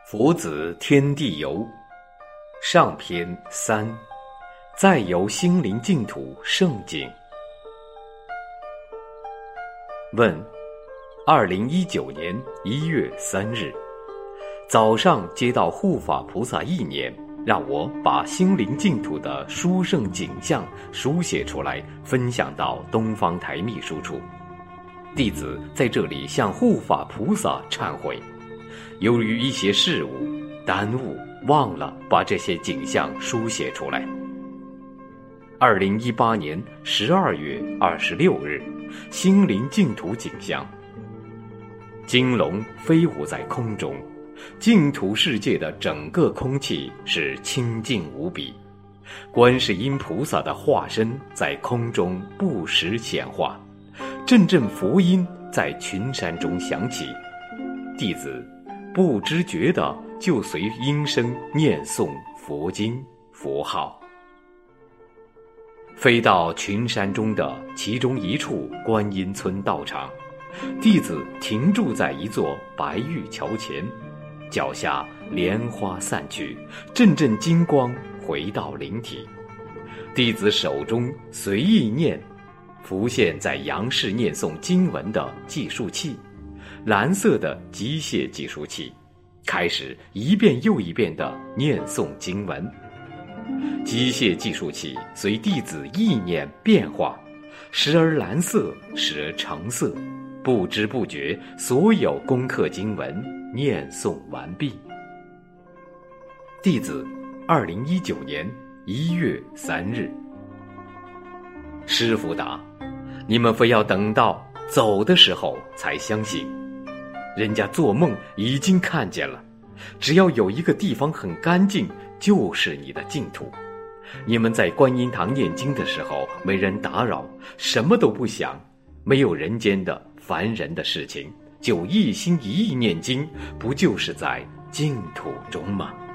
佛子天地游上篇3，再游心灵净土圣境。问：2019年1月3日，早上接到护法菩萨意念，让我把心灵净土的殊胜景象书写出来，分享到东方台秘书处。弟子在这里向护法菩萨忏悔，由于一些事物耽误，忘了把这些景象书写出来。2018年12月26日，心灵净土景象。金龙飞舞在空中，净土世界的整个空气是清净无比。观世音菩萨的化身在空中不时显化，阵阵佛音在群山中响起，弟子不知觉地就随音声念诵佛经佛号。飞到群山中的其中一处观音村道场，弟子停住在一座白玉桥前，脚下莲花散去，阵阵金光回到灵体。弟子手中随意念，浮现在杨氏念诵经文的计数器，蓝色的机械计数器，开始一遍又一遍地念诵经文。机械计数器随弟子意念变化，时而蓝色，时而橙色，不知不觉所有功课经文念诵完毕。弟子2019年1月3日。师父答：你们非要等到走的时候才相信，人家做梦已经看见了，只要有一个地方很干净，就是你的净土。你们在观音堂念经的时候，没人打扰，什么都不想，没有人间的烦人的事情，就一心一意念经，不就是在净土中吗？